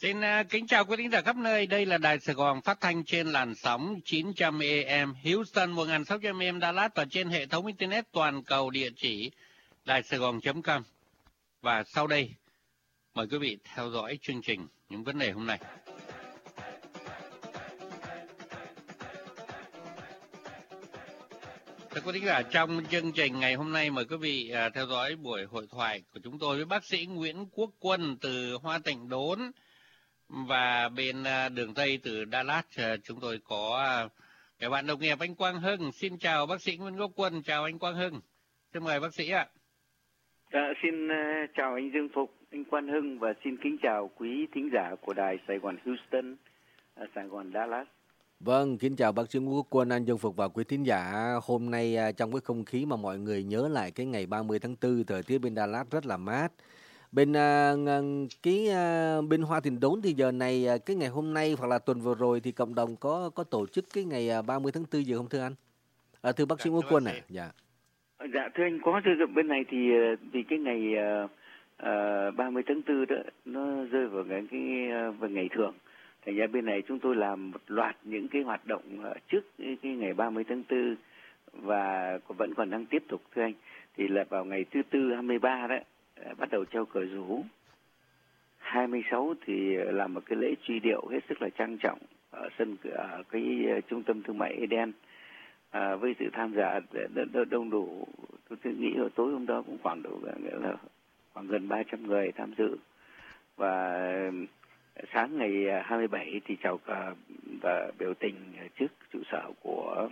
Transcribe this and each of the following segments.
Xin kính chào quý thính giả khắp nơi. Đây là Đài Sài Gòn phát thanh trên làn sóng 900 AM, Houston 1600 AM, Dallas và trên hệ thống Internet toàn cầu địa chỉ daisaigon.com. Và sau đây, mời quý vị theo dõi chương trình những vấn đề hôm nay. Thưa quý thính giả, trong chương trình ngày hôm nay mời quý vị theo dõi buổi hội thoại của chúng tôi với bác sĩ Nguyễn Quốc Quân từ Hoa Tịnh Đốn. Và bên đường Tây từ Dallas chúng tôi có các bạn đồng nghiệp anh Quang Hưng. Xin chào bác sĩ Nguyễn Quốc Quân, chào anh Quang Hưng. Xin mời bác sĩ ạ. Xin chào anh Dương Phục, anh Quang Hưng và xin kính chào quý thính giả của đài Sài Gòn Houston, Sài Gòn Dallas. Vâng, kính chào bác sĩ Nguyễn Quốc Quân, anh Dương Phục và quý thính giả. Hôm nay trong cái không khí mà mọi người nhớ lại cái ngày 30 tháng 4, thời tiết bên Dallas rất là mát. Bên bên Hoa Tịnh Đốn thì giờ này cái ngày hôm nay hoặc là tuần vừa rồi thì cộng đồng có tổ chức cái ngày 30 tháng 4 gì không thưa anh? Thưa bác sĩ Nguyễn Quân ạ. Dạ thưa anh, có thưa bên này thì cái ngày 30 tháng 4 đó nó rơi vào vào ngày thường. Thành ra bên này chúng tôi làm một loạt những cái hoạt động trước cái ngày 30 tháng 4 và vẫn còn đang tiếp tục thưa anh. Thì là vào ngày thứ Tư 23 đó bắt đầu treo cờ rủ. 26 thì làm một cái lễ truy điệu hết sức là trang trọng ở cái trung tâm thương mại Eden với sự tham gia đông đủ. Tôi nghĩ là tối hôm đó cũng khoảng gần 300 người tham dự. Và sáng ngày 27 thì chào cờ và biểu tình trước trụ sở của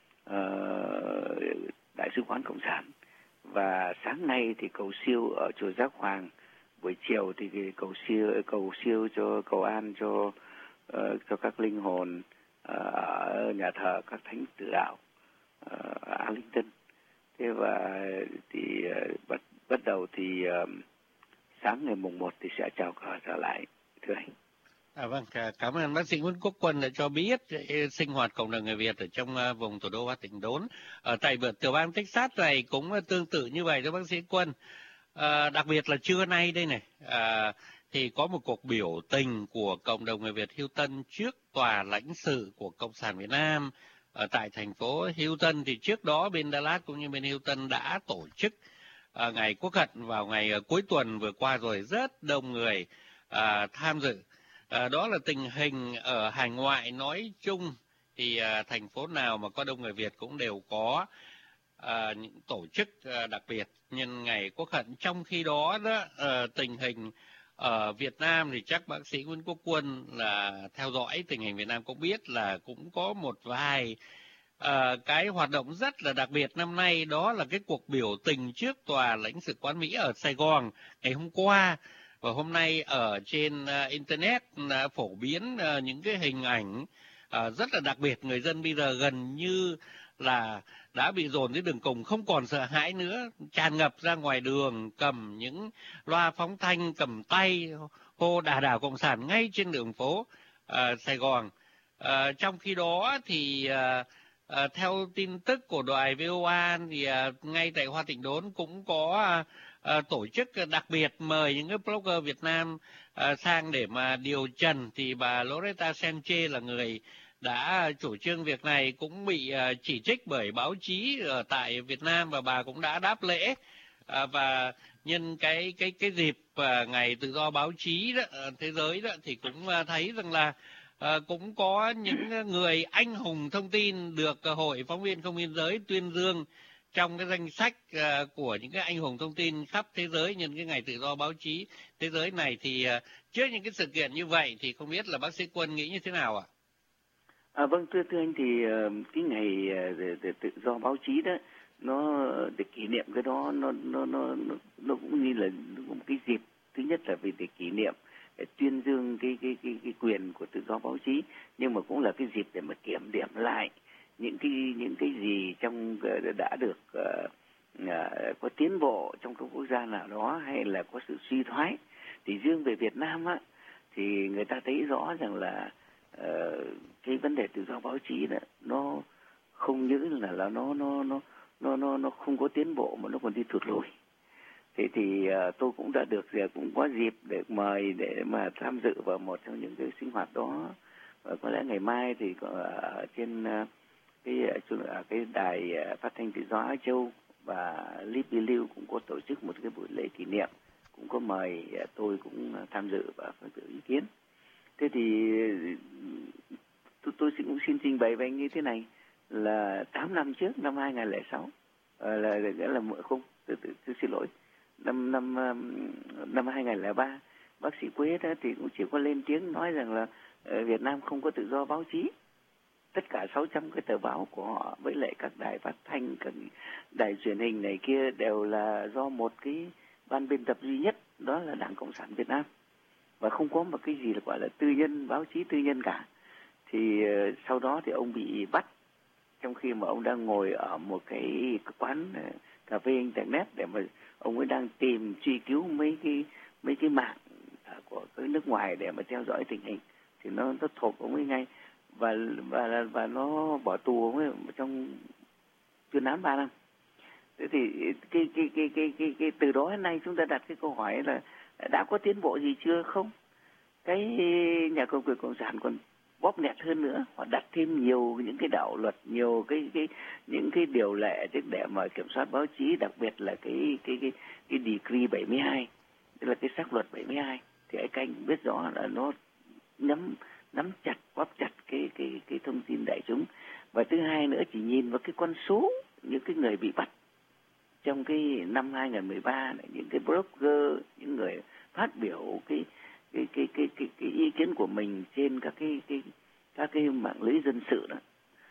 Đại sứ quán Cộng sản. Và sáng nay thì cầu siêu ở chùa Giác Hoàng, buổi chiều thì cầu siêu cầu an cho các linh hồn ở nhà thờ các thánh tử đạo Arlington. Thế và thì bắt đầu thì sáng ngày mùng 1 thì sẽ chào cờ trở lại thưa anh. Vâng, cảm ơn bác sĩ Nguyễn Quốc Quân đã cho biết sinh hoạt cộng đồng người Việt ở trong vùng thủ đô Hoa Tịnh Đốn. Ở tại tiểu bang Texas này cũng tương tự như vậy thưa bác sĩ Quân. Đặc biệt là trưa nay đây này, thì có một cuộc biểu tình của cộng đồng người Việt Houston trước tòa lãnh sự của Cộng sản Việt Nam ở tại thành phố Houston. Thì trước đó bên Dallas cũng như bên Houston đã tổ chức ngày Quốc hận vào ngày cuối tuần vừa qua rồi, rất đông người tham dự. Đó là tình hình ở hải ngoại nói chung, thì thành phố nào mà có đông người Việt cũng đều có những tổ chức đặc biệt nhân ngày Quốc hận. Trong khi đó, tình hình ở Việt Nam thì chắc bác sĩ Nguyễn Quốc Quân là theo dõi tình hình Việt Nam cũng biết là cũng có một vài cái hoạt động rất là đặc biệt năm nay. Đó là cái cuộc biểu tình trước tòa lãnh sự quán Mỹ ở Sài Gòn ngày hôm qua. Và hôm nay ở trên Internet phổ biến những cái hình ảnh rất là đặc biệt. Người dân bây giờ gần như là đã bị dồn đến đường cùng, không còn sợ hãi nữa, tràn ngập ra ngoài đường, cầm những loa phóng thanh, cầm tay hô đà đảo Cộng sản ngay trên đường phố Sài Gòn. Trong khi đó thì theo tin tức của đài VOA thì ngay tại Hoa Tịnh Đốn cũng có tổ chức đặc biệt mời những cái blogger Việt Nam sang để mà điều trần. Thì bà Loretta Sanchez là người đã chủ trương việc này, cũng bị chỉ trích bởi báo chí ở tại Việt Nam và bà cũng đã đáp lễ. Và nhân cái dịp ngày tự do báo chí đó, thế giới đó, thì cũng thấy rằng là cũng có những người anh hùng thông tin được Hội Phóng viên Không Biên Giới tuyên dương trong cái danh sách của những cái anh hùng thông tin khắp thế giới nhân cái ngày tự do báo chí thế giới này. Thì trước những cái sự kiện như vậy thì không biết là bác sĩ Quân nghĩ như thế nào ạ? Vâng, thưa anh, thì cái ngày tự do báo chí đó, nó để kỷ niệm cái đó, nó cũng như là một cái dịp. Thứ nhất là vì để kỷ niệm, để tuyên dương cái quyền của tự do báo chí, nhưng mà cũng là cái dịp để mà kiểm điểm lại những cái gì trong đã được có tiến bộ trong các quốc gia nào đó hay là có sự suy thoái. Thì riêng về Việt Nam á, thì người ta thấy rõ rằng là cái vấn đề tự do báo chí đó, nó không những là nó không có tiến bộ mà nó còn đi thụt lùi. Thế thì tôi cũng đã được cũng có dịp để mời để mà tham dự vào một trong những cái sinh hoạt đó. Có lẽ ngày mai thì ở trên cái đài phát thanh tự do Á Châu và Libilu cũng có tổ chức một cái buổi lễ kỷ niệm, cũng có mời tôi cũng tham dự và phát biểu ý kiến. Thế thì tôi cũng xin trình bày với anh như thế này là 8 năm trước, năm 2006 là không, xin lỗi, năm 2003, bác sĩ Quế đó thì cũng chỉ có lên tiếng nói rằng là Việt Nam không có tự do báo chí. Tất cả 600 cái tờ báo của họ với lại các đài phát thanh, các đài truyền hình này kia đều là do một cái ban biên tập duy nhất, đó là Đảng Cộng sản Việt Nam. Và không có một cái gì là gọi là tư nhân, báo chí tư nhân cả. Thì sau đó thì ông bị bắt trong khi mà ông đang ngồi ở một cái quán cà phê internet để mà ông ấy đang tìm truy cứu mấy cái mạng của cái nước ngoài để mà theo dõi tình hình, thì nó thuộc ông ấy ngay và nó bỏ tù ông ấy trong chuyên án 3 năm. Thế thì cái từ đó đến nay chúng ta đặt cái câu hỏi là đã có tiến bộ gì chưa? Không. Cái nhà cầm quyền cộng sản còn bóp nghẹt hơn nữa, họ đặt thêm nhiều những cái đạo luật, nhiều những cái điều lệ để mà kiểm soát báo chí, đặc biệt là cái decree 72, tức là cái sắc luật 72. Thì các anh biết rõ là nó nắm chặt, bóp chặt cái thông tin đại chúng. Và thứ hai nữa, chỉ nhìn vào cái con số những cái người bị bắt trong cái năm 2013 này, những cái blogger, những người phát biểu cái ý kiến của mình trên các cái mạng lưới dân sự đó,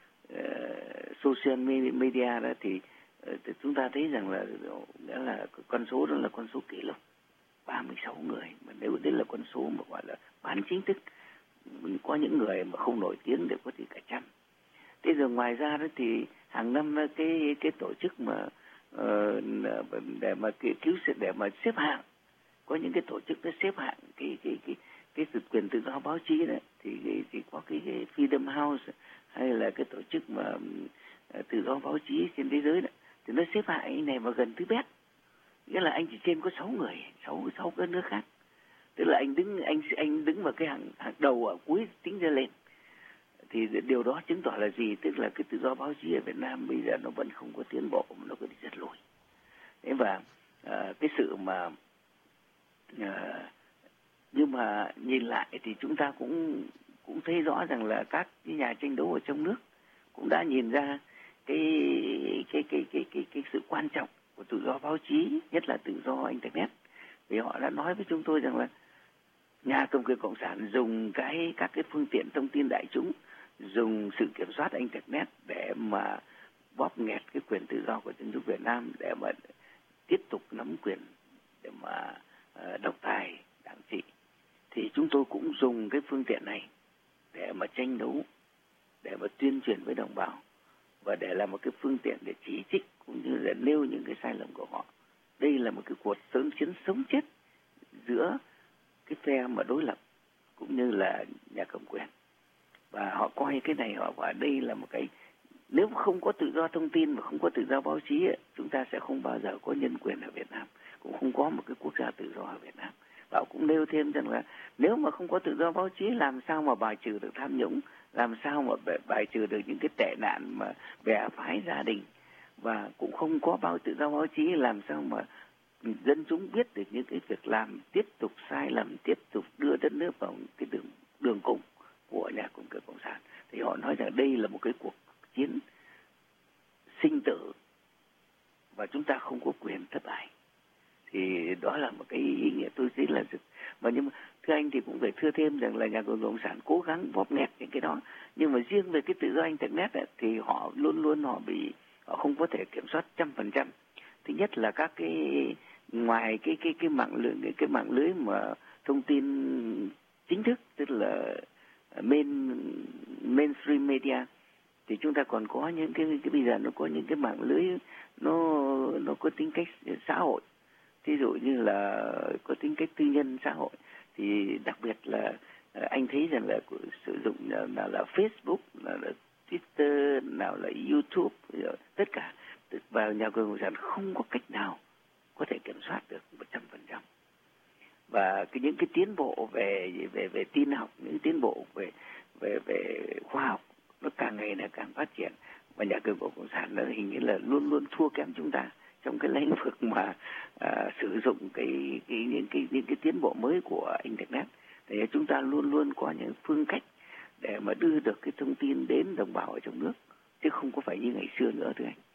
social media đó, thì chúng ta thấy rằng là nghĩa là con số đó là con số kỷ lục 36 người, mà nếu đấy là con số mà gọi là bán chính thức, có những người mà không nổi tiếng để có thể cả trăm. Thế rồi ngoài ra đó thì hàng năm cái tổ chức mà để mà để mà xếp hạng, có những cái tổ chức nó xếp hạng cái quyền tự do báo chí đấy, thì có cái Freedom House hay là cái tổ chức mà tự do báo chí trên thế giới đó, thì nó xếp hạng anh này vào gần thứ bét, nghĩa là anh chỉ trên có 6 người, 6 cái nước khác, tức là anh đứng vào cái hàng đầu ở cuối tính ra lên. Thì điều đó chứng tỏ là gì? Tức là cái tự do báo chí ở Việt Nam bây giờ nó vẫn không có tiến bộ, nó có đi rất lùi. Thế và cái sự mà nhưng mà nhìn lại thì chúng ta cũng thấy rõ rằng là các cái nhà tranh đấu ở trong nước cũng đã nhìn ra cái sự quan trọng của tự do báo chí, nhất là tự do internet. Vì họ đã nói với chúng tôi rằng là nhà cầm quyền cộng sản dùng các cái phương tiện thông tin đại chúng, dùng sự kiểm soát internet để mà bóp nghẹt cái quyền tự do của dân chúng Việt Nam, để mà tiếp tục nắm quyền, để mà độc tài đảng trị. Thì chúng tôi cũng dùng cái phương tiện này để mà tranh đấu, để mà tuyên truyền với đồng bào, và để là một cái phương tiện để chỉ trích cũng như là nêu những cái sai lầm của họ. Đây là một cái cuộc chiến sống chết giữa cái phe mà đối lập cũng như là nhà cầm quyền. Và họ coi cái này, họ bảo đây là một cái, nếu không có tự do thông tin và không có tự do báo chí ấy, chúng ta sẽ không bao giờ có nhân quyền ở Việt Nam, cũng không có một cái quốc gia tự do ở Việt Nam. Và cũng nêu thêm rằng là nếu mà không có tự do báo chí, làm sao mà bài trừ được tham nhũng, làm sao mà bài trừ được những cái tệ nạn mà bè phái gia đình, và cũng không có tự do báo chí, làm sao mà dân chúng biết được những cái việc làm tiếp tục sai lầm, tiếp tục đưa đất nước vào cái đường cùng của nhà cầm quyền cộng sản. Thì họ nói rằng đây là một cái cuộc chiến sinh tử và chúng ta không có quyền thất bại. Thì đó là một cái ý nghĩa tôi thấy là mà nhưng mà thưa anh thì cũng phải thưa thêm rằng là nhà cầm quyền cộng sản cố gắng bóp nghẹt những cái đó, nhưng mà riêng về cái tự do internet ấy, thì họ luôn họ không có thể kiểm soát 100%. Thứ nhất là các cái ngoài cái mạng lưới mà thông tin chính thức, tức là mainstream media, thì chúng ta còn có những cái bây giờ nó có những cái mạng lưới nó có tính cách xã hội, ví dụ như là có tính cách tư nhân xã hội. Thì đặc biệt là anh thấy rằng là sử dụng nào là Facebook, nào là Twitter, nào là YouTube, tất cả vào nhà cầm quyền cộng sản không có cách nào có thể kiểm soát được 100%. Và những cái tiến bộ về tin học, những tiến bộ về khoa học nó càng ngày là càng phát triển, và nhà cầm quyền cộng sản nó hình như là luôn luôn thua kém chúng ta trong cái lĩnh vực mà sử dụng những cái tiến bộ mới của internet. Thì chúng ta luôn luôn có những phương cách để mà đưa được cái thông tin đến đồng bào ở trong nước, chứ không có phải như ngày xưa nữa thưa anh.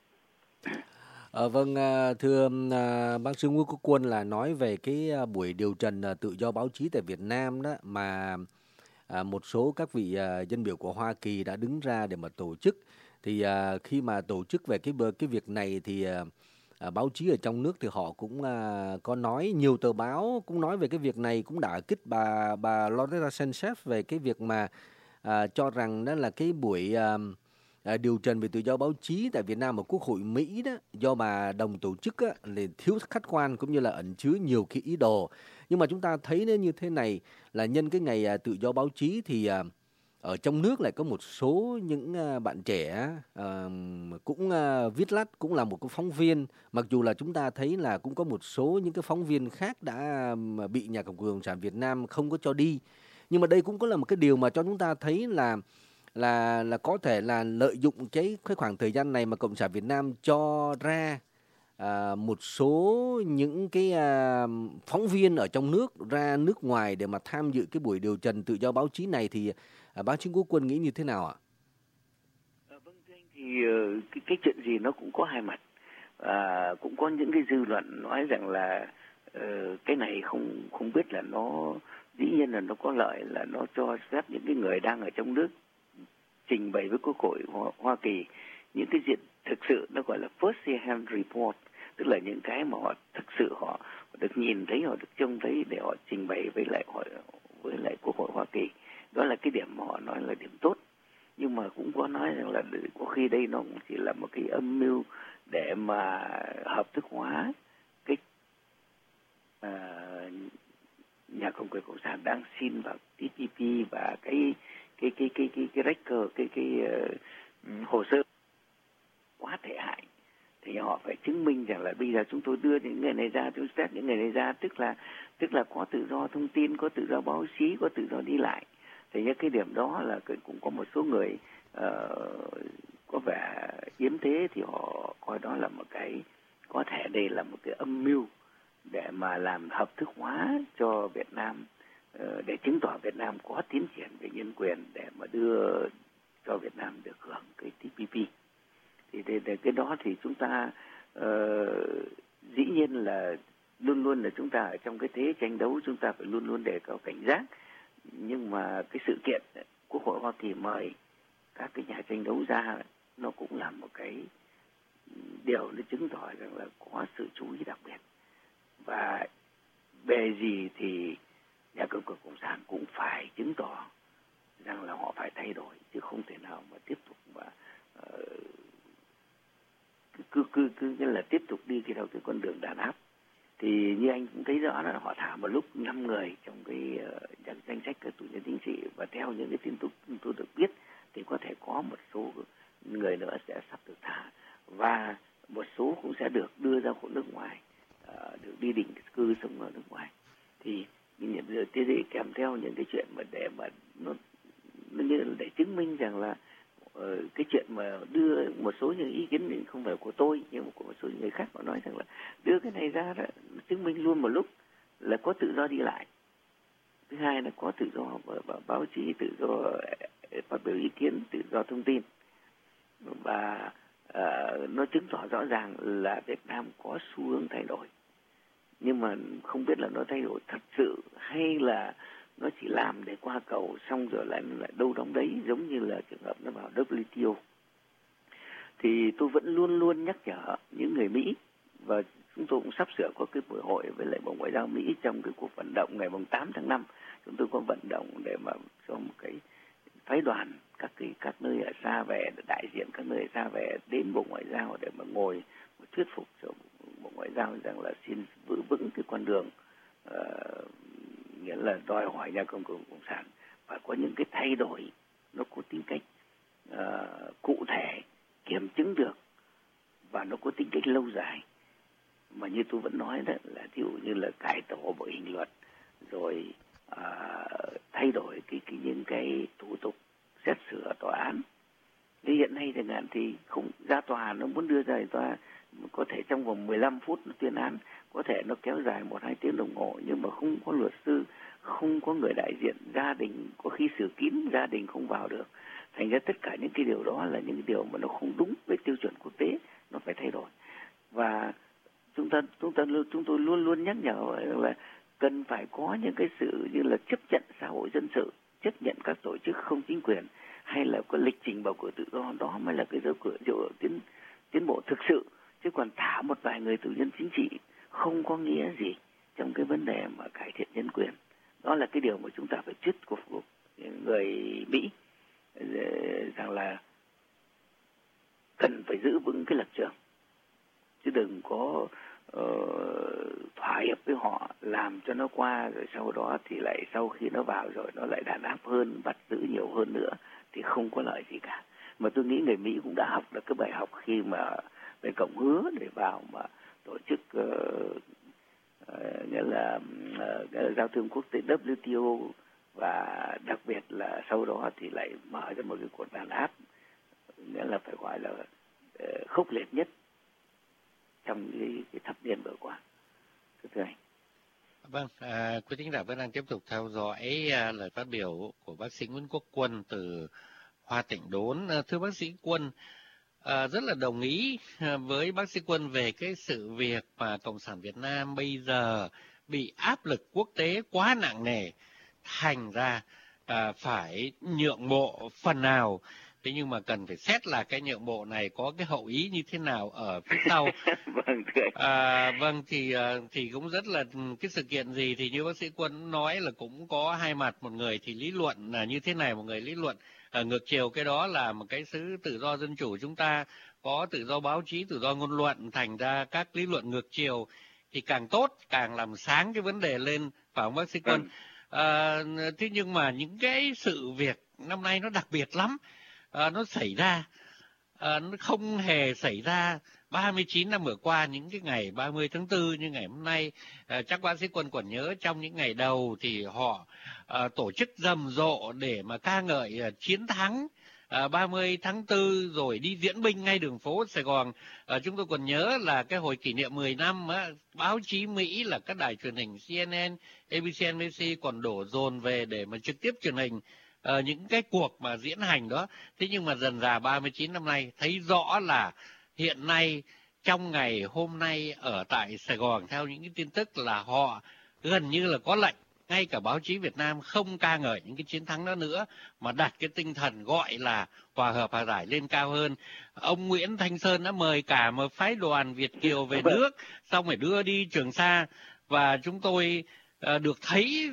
Vâng, thưa bác sĩ Nguyễn Quốc Quân, là nói về cái buổi điều trần tự do báo chí tại Việt Nam đó, mà một số các vị dân biểu của Hoa Kỳ đã đứng ra để mà tổ chức. Thì khi mà tổ chức về cái việc này thì báo chí ở trong nước thì họ cũng có nói, nhiều tờ báo cũng nói về cái việc này, cũng đã kích bà Loretta Sanchez về cái việc mà cho rằng đó là cái buổi điều trần về tự do báo chí tại Việt Nam ở Quốc hội Mỹ đó, do bà đồng tổ chức á, là thiếu khách quan cũng như là ẩn chứa nhiều cái ý đồ. Nhưng mà chúng ta thấy nó như thế này, là nhân cái ngày tự do báo chí thì ở trong nước lại có một số những bạn trẻ cũng viết lách, cũng là một cái phóng viên, mặc dù là chúng ta thấy là cũng có một số những cái phóng viên khác đã bị nhà cầm quyền cộng sản Việt Nam không có cho đi. Nhưng mà đây cũng có là một cái điều mà cho chúng ta thấy là có thể là lợi dụng cái khoảng thời gian này mà Cộng sản Việt Nam cho ra một số những cái phóng viên ở trong nước ra nước ngoài để mà tham dự cái buổi điều trần tự do báo chí này. Thì bác Trương Quốc Quân nghĩ như thế nào ạ? Vâng thưa anh, thì cái chuyện gì nó cũng có hai mặt. Cũng có những cái dư luận nói rằng là cái này không biết là nó, dĩ nhiên là nó có lợi, là nó cho phép những cái người đang ở trong nước trình bày với Quốc hội Hoa Kỳ những cái diện thực sự nó gọi là first hand report, tức là những cái mà họ thực sự họ được nhìn thấy, họ được trông thấy để họ trình bày với lại Quốc hội Hoa Kỳ. Đó là cái điểm mà họ nói là điểm tốt. Nhưng mà cũng có nói rằng là có khi đây nó cũng chỉ là một cái âm mưu để mà hợp thức hóa cái nhà cầm quyền cộng sản đang xin vào TPP và cái record, hồ sơ quá tệ hại. Thì họ phải chứng minh rằng là bây giờ chúng tôi đưa những người này ra, chúng tôi những người này ra, tức là có tự do thông tin, có tự do báo chí, có tự do đi lại. Thì những cái điểm đó là cũng có một số người có vẻ yếm thế, thì họ coi đó là một cái, có thể đây là một cái âm mưu để mà làm hợp thức hóa cho Việt Nam, để chứng tỏ Việt Nam có tiến triển về nhân quyền, để mà đưa cho Việt Nam được hưởng cái TPP. Thì cái đó thì chúng ta dĩ nhiên là luôn luôn là chúng ta ở trong cái thế tranh đấu, chúng ta phải luôn luôn đề cao cảnh giác. Nhưng mà cái sự kiện Quốc hội Hoa Kỳ mời các cái nhà tranh đấu ra, nó cũng là một cái điều nó chứng tỏ rằng là có sự chú ý đặc biệt. Và về gì thì nhà cầm quyền cộng sản cũng phải chứng tỏ rằng là họ phải thay đổi, chứ không thể nào mà tiếp tục mà cứ là tiếp tục đi theo cái con đường đàn áp. Thì như anh cũng thấy rõ là họ thả một lúc 5 người trong cái danh sách các tù nhân chính trị, và theo những cái tin tức tôi được biết thì có thể có một số người nữa sẽ sắp được thả, và một số cũng sẽ được đưa ra khỏi nước ngoài, được đi định cư sống ở nước ngoài. Thì kèm theo những cái chuyện mà để mà nó để chứng minh rằng là cái chuyện mà đưa một số những ý kiến thì không phải của tôi, nhưng mà của một số người khác, họ nói rằng là đưa cái này ra đó, chứng minh luôn một lúc là có tự do đi lại, thứ hai là có tự do báo chí, tự do phát biểu ý kiến, tự do thông tin, và nó chứng tỏ rõ ràng là Việt Nam có xu hướng thay đổi. Nhưng mà không biết là nó thay đổi thật sự hay là nó chỉ làm để qua cầu xong rồi lại đâu đóng đấy, giống như là trường hợp nó vào WTO. Thì tôi vẫn luôn luôn nhắc nhở những người Mỹ, và chúng tôi cũng sắp sửa có cái buổi hội với lại Bộ Ngoại giao Mỹ trong cái cuộc vận động ngày 8 tháng 5. Chúng tôi có vận động để mà cho một cái phái đoàn các nơi ở xa về, đại diện các nơi ở xa về đến Bộ Ngoại giao để mà ngồi thuyết phục cho Bộ Ngoại giao rằng là xin giữ vững cái con đường, nghĩa là đòi hỏi nhà cầm quyền cộng sản phải có những cái thay đổi nó có tính cách cụ thể, kiểm chứng được, và nó có tính cách lâu dài. mà như tôi vẫn nói đó là ví dụ như là cải tổ bộ hình luật, rồi thay đổi những cái thủ tục xét xử ở tòa án. Như hiện nay chẳng hạn thì không ra tòa, nó muốn đưa ra tòa có thể trong vòng 15 phút nó tuyên án, có thể nó kéo dài 1-2 tiếng đồng hồ, nhưng mà không có luật sư, không có người đại diện, gia đình có khi xử kín, gia đình không vào được. Thành ra tất cả những cái điều đó là những cái điều mà nó không đúng với tiêu chuẩn quốc tế, nó phải thay đổi. Và chúng tôi luôn luôn nhắc nhở là cần phải có những cái sự như là chấp nhận xã hội dân sự, chấp nhận các tổ chức không chính quyền, hay là có lịch trình bầu cử tự do, đó mới là cái dấu tiến bộ thực sự. Chứ còn thả một vài người tù nhân chính trị không có nghĩa gì trong cái vấn đề mà cải thiện nhân quyền. Đó là cái điều mà chúng ta phải thuyết phục người Mỹ rằng là cần phải giữ vững cái lập trường, chứ đừng có thỏa hiệp với họ, làm cho nó qua rồi sau đó thì lại sau khi nó vào rồi nó lại đàn áp hơn, bắt giữ nhiều hơn nữa thì không có lợi gì cả. Mà tôi nghĩ người Mỹ cũng đã học được cái bài học khi mà về Cộng hứa để vào mà tổ chức nghĩa là giao thương quốc tế WTO, và đặc biệt là sau đó thì lại mở ra một cái cuộc đàn áp, nghĩa là phải gọi là khốc liệt nhất trong cái thập niên vừa qua. Thưa anh. Vâng, quý thính giả vẫn đang tiếp tục theo dõi lời phát biểu của bác sĩ Nguyễn Quốc Quân từ Hoa Tịnh Đốn. Thưa bác sĩ Quân, rất là đồng ý với bác sĩ Quân về cái sự việc mà Cộng sản Việt Nam bây giờ bị áp lực quốc tế quá nặng nề, thành ra phải nhượng bộ phần nào. Thế nhưng mà cần phải xét là cái nhượng bộ này có cái hậu ý như thế nào ở phía sau. Vâng, thì cũng rất là cái sự kiện gì thì như bác sĩ Quân nói là cũng có hai mặt, một người thì lý luận là như thế này, một người lý luận ngược chiều. Cái đó là một cái xứ tự do dân chủ, chúng ta có tự do báo chí, tự do ngôn luận, thành ra các lý luận ngược chiều thì càng tốt, càng làm sáng cái vấn đề lên, phải không bác sĩ Quân? Thế nhưng mà những cái sự việc năm nay nó đặc biệt lắm. Nó xảy ra, nó không hề xảy ra 39 năm vừa qua, những cái ngày 30 tháng 4 như ngày hôm nay. Chắc bác sĩ Quân còn nhớ trong những ngày đầu thì họ tổ chức rầm rộ để mà ca ngợi chiến thắng 30 tháng 4 rồi đi diễu binh ngay đường phố Sài Gòn. Chúng tôi còn nhớ là cái hồi kỷ niệm 10 năm báo chí Mỹ là các đài truyền hình CNN, ABC, NBC còn đổ dồn về để mà trực tiếp truyền hình những cái cuộc mà diễn hành đó. Thế nhưng mà dần dà 39 năm nay thấy rõ là hiện nay trong ngày hôm nay ở tại Sài Gòn, theo những cái tin tức là họ gần như là có lệnh ngay cả báo chí Việt Nam không ca ngợi những cái chiến thắng đó nữa, mà đặt cái tinh thần gọi là hòa hợp hòa giải lên cao hơn. Ông Nguyễn Thanh Sơn đã mời cả một phái đoàn Việt kiều về nước, xong rồi đưa đi Trường Sa, và chúng tôi được thấy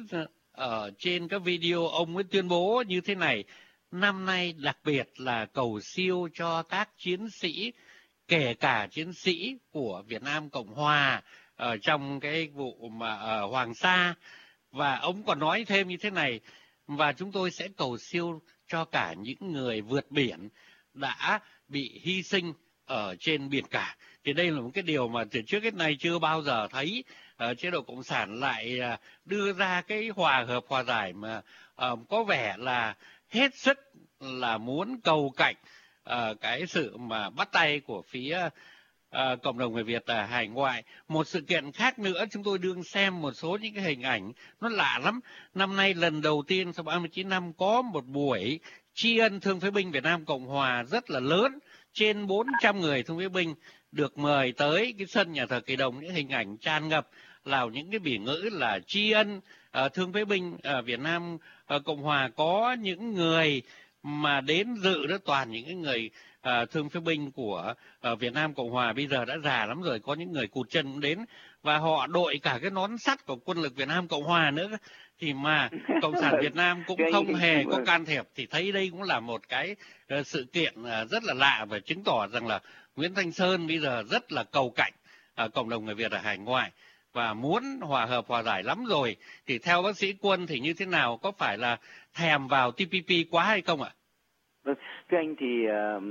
ở trên các video ông ấy tuyên bố như thế này: năm nay đặc biệt là cầu siêu cho các chiến sĩ, kể cả chiến sĩ của Việt Nam Cộng Hòa ở trong cái vụ mà ở Hoàng Sa. Và ông còn nói thêm như thế này: và chúng tôi sẽ cầu siêu cho cả những người vượt biển đã bị hy sinh ở trên biển cả. Thì đây là một cái điều mà từ trước đến nay chưa bao giờ thấy chế độ Cộng sản lại đưa ra cái hòa hợp hòa giải mà có vẻ là hết sức là muốn cầu cạnh cái sự mà bắt tay của phía cộng đồng người Việt ở hải ngoại. Một sự kiện khác nữa, chúng tôi đương xem một số những cái hình ảnh nó lạ lắm. Năm nay lần đầu tiên sau 39 năm có một buổi tri ân thương phế binh Việt Nam Cộng Hòa rất là lớn, trên 400 người thương phế binh được mời tới cái sân nhà thờ Kỳ Đồng. Những hình ảnh tràn ngập là những cái biểu ngữ là tri ân thương phế binh Việt Nam Cộng Hòa. Có những người mà đến dự đó toàn những cái người thương phế binh của Việt Nam Cộng Hòa, bây giờ đã già lắm rồi, có những người cụt chân cũng đến, và họ đội cả cái nón sắt của quân lực Việt Nam Cộng Hòa nữa, thì mà Cộng sản Việt Nam cũng không hề có can thiệp. Thì thấy đây cũng là một cái sự kiện rất là lạ, và chứng tỏ rằng là Nguyễn Thanh Sơn bây giờ rất là cầu cạnh cộng đồng người Việt ở hải ngoại và muốn hòa hợp hòa giải lắm rồi. Thì theo bác sĩ Quân thì như thế nào, có phải là thèm vào TPP quá hay không ạ? Vâng, thưa anh, thì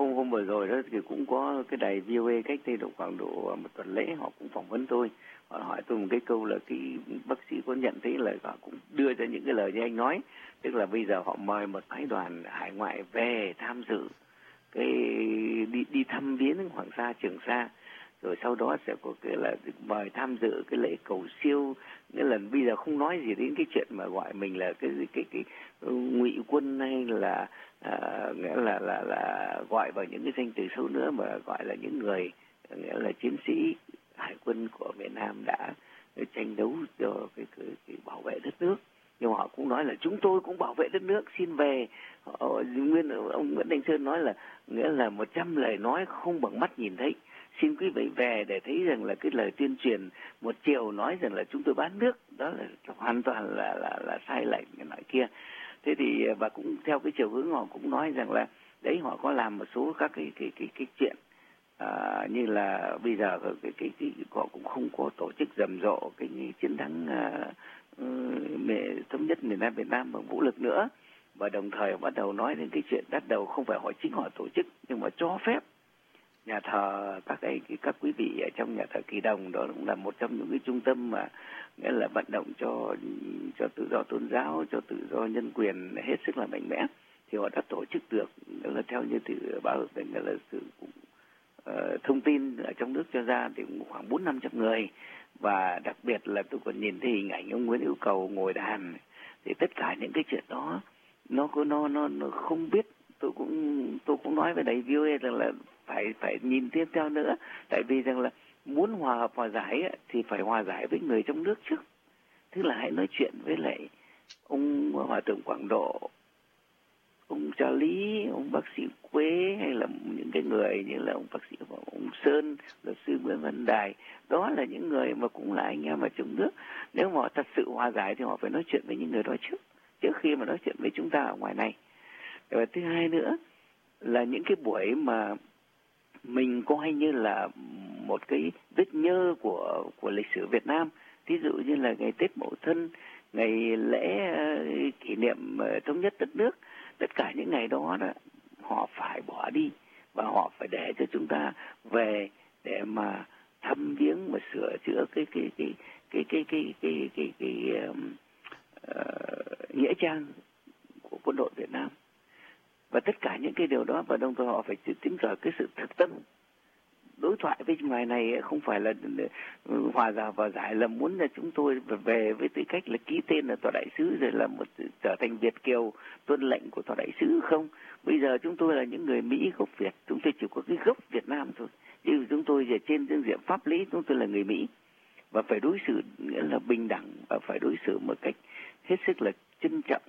hôm vừa rồi đó thì cũng có cái đài VOA cách đây khoảng độ một tuần lễ, họ cũng phỏng vấn tôi. Họ hỏi tôi một cái câu là cái bác sĩ có nhận thấy là họ cũng đưa ra những cái lời như anh nói, tức là bây giờ họ mời một phái đoàn hải ngoại về tham dự cái đi thăm viếng Hoàng Sa Trường Sa, rồi sau đó sẽ có cái là mời tham dự cái lễ cầu siêu. Nghĩa là bây giờ không nói gì đến cái chuyện mà gọi mình là cái ngụy quân hay là nghĩa là gọi vào những cái danh từ xấu nữa, mà gọi là những người nghĩa là chiến sĩ hải quân của Việt Nam đã tranh đấu cho cái bảo vệ đất nước. Nhưng họ cũng nói là chúng tôi cũng bảo vệ đất nước, xin về. Ông Nguyễn Đình Sơn nói là nghĩa là 100 lời nói không bằng mắt nhìn thấy, xin quý vị về để thấy rằng là cái lời tuyên truyền một chiều nói rằng là chúng tôi bán nước, đó là hoàn toàn là sai lệch cái nói kia. Thế thì và cũng theo cái chiều hướng họ cũng nói rằng là đấy, họ có làm một số các cái chuyện như là bây giờ họ cũng không có tổ chức rầm rộ cái chiến thắng thống nhất miền Nam Việt Nam bằng vũ lực nữa, và đồng thời bắt đầu nói đến cái chuyện bắt đầu không phải họ chính họ tổ chức nhưng mà cho phép nhà thờ các quý vị ở trong nhà thờ Kỳ Đồng, đó cũng là một trong những cái trung tâm mà nghĩa là vận động cho tự do tôn giáo, cho tự do nhân quyền hết sức là mạnh mẽ, thì họ đã tổ chức được. Đó là theo như từ báo nghĩa là sự thông tin ở trong nước cho ra thì cũng khoảng 400-500 người, và đặc biệt là tôi còn nhìn thấy hình ảnh ông Nguyễn Hữu Cầu ngồi đàn. Thì tất cả những cái chuyện đó nó không biết, tôi cũng nói với đài VOA rằng là phải nhìn tiếp theo nữa, tại vì rằng là muốn hòa hợp hòa giải ấy, thì phải hòa giải với người trong nước trước. Tức là hãy nói chuyện với lại ông Hòa thượng Quảng Độ, ông Cha Lý, ông bác sĩ Quế, hay là những cái người như là ông bác sĩ ông Sơn, luật sư Nguyễn Văn Đài. Đó là những người mà cũng là anh em ở trong nước. Nếu mà họ thật sự hòa giải thì họ phải nói chuyện với những người đó trước khi mà nói chuyện với chúng ta ở ngoài này. Và thứ hai nữa là những cái buổi mà mình coi như là một cái vết nhơ của lịch sử Việt Nam, ví dụ như là ngày Tết Mậu Thân, ngày lễ kỷ niệm thống nhất đất nước, tất cả những ngày đó họ phải bỏ đi, và họ phải để cho chúng ta về để mà thăm viếng và sửa chữa cái nghĩa trang của quân đội Việt Nam. Và tất cả những cái điều đó, và đồng thời họ phải tính cả cái sự thực tâm. Đối thoại với ngoài này không phải là hòa giải và giải là muốn là chúng tôi về với tư cách là ký tên là tòa đại sứ rồi là trở thành Việt kiều tuân lệnh của tòa đại sứ không. Bây giờ chúng tôi là những người Mỹ gốc Việt, chúng tôi chỉ có cái gốc Việt Nam thôi, chứ chúng tôi về trên phương diện pháp lý chúng tôi là người Mỹ, và phải đối xử nghĩa là bình đẳng, và phải đối xử một cách hết sức là trân trọng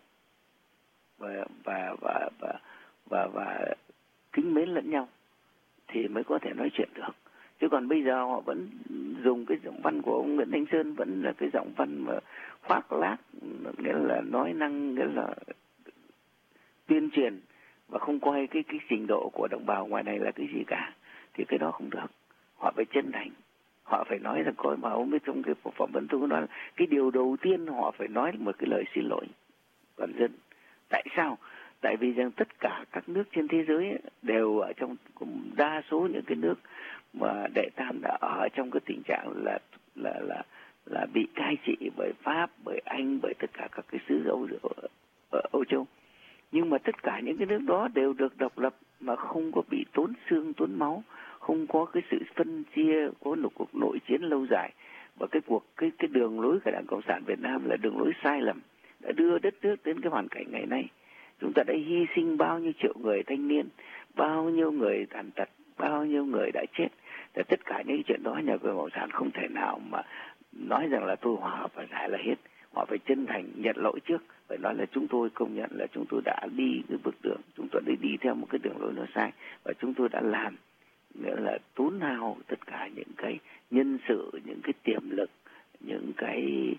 và kính mến lẫn nhau thì mới có thể nói chuyện được. Chứ còn bây giờ họ vẫn dùng cái giọng văn của ông Nguyễn Thanh Sơn, vẫn là cái giọng văn mà khoác lác, nghĩa là nói năng, nghĩa là tuyên truyền, và không coi cái trình độ của đồng bào ngoài này là cái gì cả, thì cái đó không được. Họ phải chân thành, họ phải nói rằng coi mà ông biết trong cái phỏng vấn tôi có nói là cái điều đầu tiên họ phải nói một cái lời xin lỗi toàn dân. Tại sao? Tại vì rằng tất cả các nước trên thế giới đều ở trong, đa số những cái nước mà đệ tam đã ở trong cái tình trạng là bị cai trị bởi Pháp, bởi Anh, bởi tất cả các cái xứ ở Âu Châu. Nhưng mà tất cả những cái nước đó đều được độc lập mà không có bị tốn xương tốn máu, không có cái sự phân chia, có một cuộc nội chiến lâu dài. Và cái đường lối của Đảng Cộng sản Việt Nam là đường lối sai lầm, đã đưa đất nước đến cái hoàn cảnh ngày nay. Chúng ta đã hy sinh bao nhiêu triệu người thanh niên, bao nhiêu người tàn tật, bao nhiêu người đã chết. Và tất cả những chuyện đó nhà Cộng sản không thể nào mà nói rằng là tôi hòa hợp và giải là hết. Họ phải chân thành nhận lỗi trước, phải nói là chúng tôi công nhận là chúng tôi đã đi cái bước đường, chúng tôi đã đi theo một cái đường lối nó sai, và chúng tôi đã làm nghĩa là tốn hao tất cả những cái nhân sự, những cái tiềm lực, những cái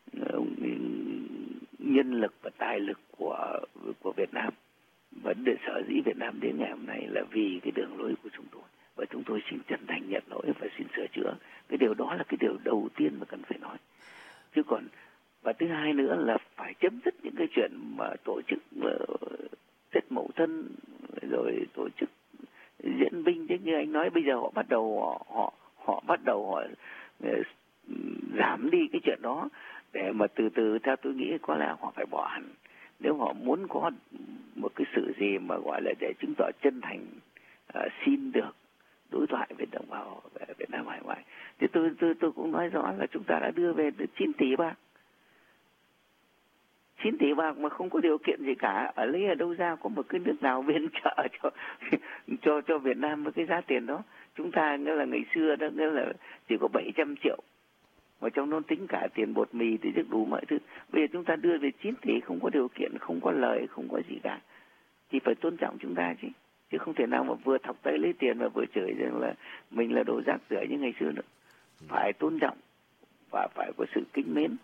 nhân lực và tài lực của Việt Nam. Và sở dĩ Việt Nam đến ngày hôm nay là vì cái đường lối của chúng tôi, và chúng tôi xin chân thành nhận lỗi và xin sửa chữa. Cái điều đó là cái điều đầu tiên mà cần phải nói. Chứ còn, và thứ hai nữa là phải chấm dứt những cái chuyện mà tổ chức Tết Mậu Thân, rồi tổ chức diễn binh chứ, như anh nói bây giờ họ bắt đầu họ giảm đi cái chuyện đó, để mà từ từ theo tôi nghĩ có lẽ họ phải bỏ hẳn nếu họ muốn có một cái sự gì mà gọi là để chứng tỏ chân thành xin được đối thoại với đồng bào Việt Nam hải ngoại. Thì tôi cũng nói rõ là chúng ta đã đưa về 9 tỷ bạc. 9 tỷ bạc mà không có điều kiện gì cả, lấy ở đâu ra có một cái nước nào viện trợ cho Việt Nam với cái giá tiền đó. Chúng ta nghĩa là ngày xưa đó nghĩa là chỉ có 700 triệu mà trong nó tính cả tiền bột mì thì rất đủ mọi thứ. Bây giờ chúng ta đưa về 9 tỷ không có điều kiện, không có lời, không có gì cả, thì phải tôn trọng chúng ta chứ không thể nào mà vừa thọc tay lấy tiền và vừa chửi rằng là mình là đồ rác rưởi như ngày xưa nữa. Phải tôn trọng và phải có sự kính mến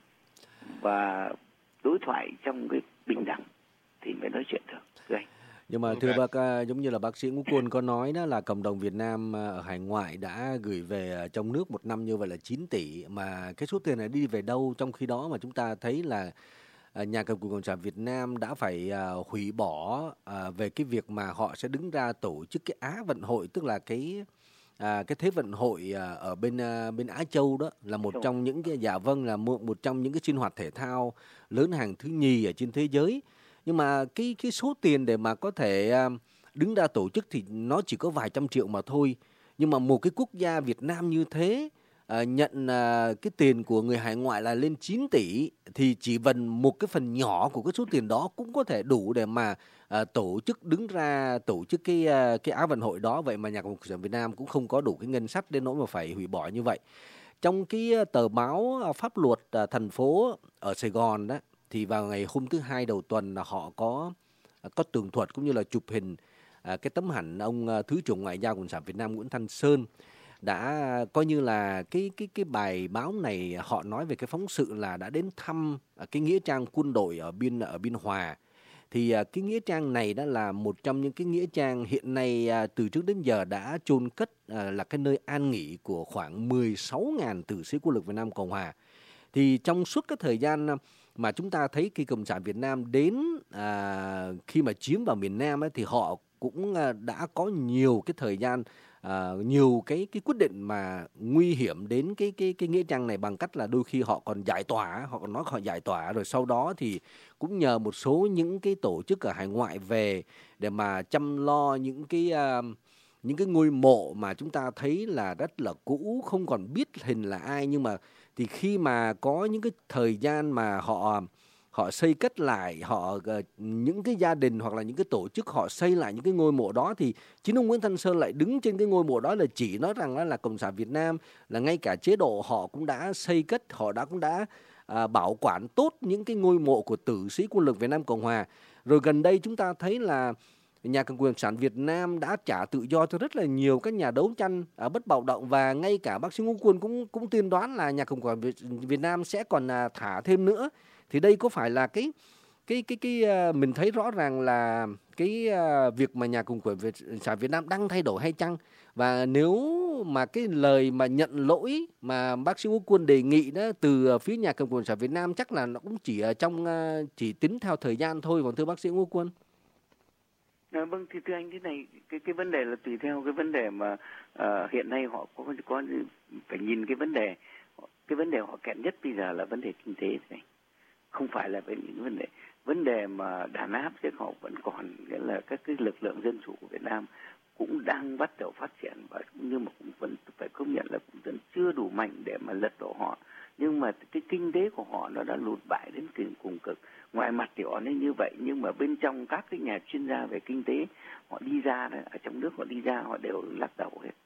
và đối thoại trong cái bình đẳng thì mới nói chuyện được. Rồi. Nhưng mà thưa bác, giống như là bác sĩ Ngũ Quân có nói đó là cộng đồng Việt Nam ở hải ngoại đã gửi về trong nước một năm như vậy là 9 tỷ, mà cái số tiền này đi về đâu, trong khi đó mà chúng ta thấy là nhà cầm quyền Cộng sản Việt Nam đã phải hủy bỏ về cái việc mà họ sẽ đứng ra tổ chức cái Á vận hội, tức là cái Thế vận hội ở bên Á Châu, đó là một trong những cái là một trong những cái sinh hoạt thể thao lớn hàng thứ nhì ở trên thế giới. Nhưng mà cái số tiền để mà có thể đứng ra tổ chức thì nó chỉ có vài trăm triệu mà thôi. Nhưng mà một cái quốc gia Việt Nam như thế nhận cái tiền của người hải ngoại là lên 9 tỷ thì chỉ cần một cái phần nhỏ của cái số tiền đó cũng có thể đủ để mà đứng ra tổ chức cái Á vận hội đó. Vậy mà nhà cầm quyền Việt Nam cũng không có đủ cái ngân sách đến nỗi mà phải hủy bỏ như vậy. Trong cái tờ báo Pháp luật thành phố ở Sài Gòn đó, thì vào ngày hôm thứ Hai đầu tuần là họ có tường thuật cũng như là chụp hình cái tấm ảnh ông Thứ trưởng Ngoại giao Cộng sản Việt Nam Nguyễn Thanh Sơn. Đã coi như là cái bài báo này họ nói về cái phóng sự là đã đến thăm cái nghĩa trang quân đội ở Biên Hòa. Thì cái nghĩa trang này đã là một trong những cái nghĩa trang hiện nay từ trước đến giờ đã chôn cất là cái nơi an nghỉ của khoảng 16.000 tử sĩ quân lực Việt Nam Cộng Hòa. Thì trong suốt cái thời gian mà chúng ta thấy khi Cộng sản Việt Nam đến khi mà chiếm vào miền Nam ấy, thì họ cũng đã có nhiều cái thời gian, nhiều cái quyết định mà nguy hiểm đến cái nghĩa trang này, bằng cách là đôi khi họ còn giải tỏa, họ còn nói họ giải tỏa, rồi sau đó thì cũng nhờ một số những cái tổ chức ở hải ngoại về để mà chăm lo những cái ngôi mộ mà chúng ta thấy là rất là cũ, không còn biết hình là ai. Nhưng mà thì khi mà có những cái thời gian mà họ xây cất lại, những cái gia đình hoặc là những cái tổ chức họ xây lại những cái ngôi mộ đó, thì chính ông Nguyễn Thanh Sơn lại đứng trên cái ngôi mộ đó là chỉ nói rằng là Cộng sản Việt Nam, là ngay cả chế độ họ cũng đã xây cất, họ cũng đã bảo quản tốt những cái ngôi mộ của tử sĩ quân lực Việt Nam Cộng Hòa. Rồi gần đây chúng ta thấy là nhà cầm quyền Cộng sản Việt Nam đã trả tự do cho rất là nhiều các nhà đấu tranh bất bạo động, và ngay cả bác sĩ Ngũ Quân cũng tiên đoán là nhà cầm quyền Việt Nam sẽ còn thả thêm nữa. Thì đây có phải là cái mình thấy rõ ràng là cái việc mà nhà cầm quyền Cộng sản Việt Nam đang thay đổi hay chăng? Và nếu mà cái lời mà nhận lỗi mà bác sĩ Ngũ Quân đề nghị đó từ phía nhà cầm quyền Cộng sản Việt Nam chắc là nó cũng chỉ tính theo thời gian thôi, còn thưa bác sĩ Ngũ Quân? Vâng, thì thưa anh, thế này, cái vấn đề là tùy theo cái vấn đề mà hiện nay họ có phải nhìn cái vấn đề họ kẹt nhất bây giờ là vấn đề kinh tế này, không phải là những vấn đề mà đàn áp, chứ họ vẫn còn, nghĩa là các cái lực lượng dân chủ của Việt Nam cũng đang bắt đầu phát triển, và nhưng mà cũng vẫn phải công nhận là cũng vẫn chưa đủ mạnh để mà lật đổ họ. Nhưng mà cái kinh tế của họ nó đã lụt bại đến cùng cực. Ngoài mặt thì họ nên như vậy, nhưng mà bên trong các cái nhà chuyên gia về kinh tế họ đi ra, ở trong nước họ đi ra họ đều lắc đầu hết.